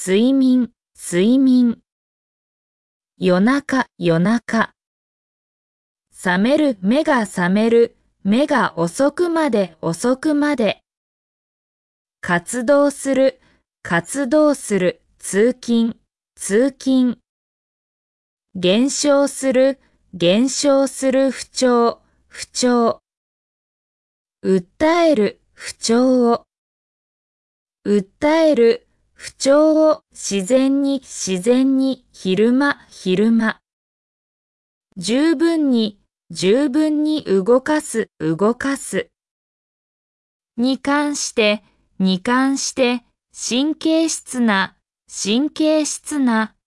睡眠、睡眠。夜中、夜中。覚める、目が覚める、目が遅くまで、遅くまで。活動する、活動する、通勤、通勤。減少する、減少する不調、不調。訴える、不調を。訴える、不調を自然に、自然に、昼間、昼間。十分に、十分に動かす、動かす。に関して、に関して、神経質な、神経質な。